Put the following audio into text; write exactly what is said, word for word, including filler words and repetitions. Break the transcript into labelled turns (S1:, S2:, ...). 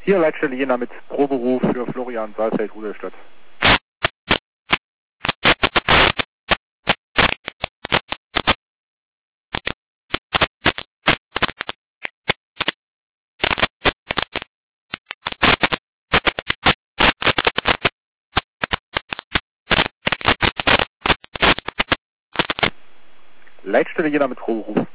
S1: Hier Leitstelle Jena mit Proberuf für Florian Saalfeld, Rudolstadt. Leitstelle Jena mit Proberuf.